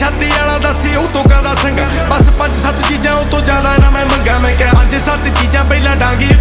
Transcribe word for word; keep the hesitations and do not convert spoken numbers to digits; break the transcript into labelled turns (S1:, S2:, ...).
S1: ਛਾਤੀ ਵਾਲਾ ਦੱਸੀ ਉਹ ਤੋਂ ਕਾਹਦਾ ਸੰਗਾ। ਬਸ ਪੰਜ ਸੱਤ ਚੀਜ਼ਾਂ ਉਹ ਤੋਂ ਜ਼ਿਆਦਾ ਨਾ ਮੈਂ ਮੰਗਾ। ਮੈਂ ਕਿਹਾ ਪੰਜ ਸੱਤ ਚੀਜ਼ਾਂ ਪਹਿਲਾਂ ਡਾਂਗੀ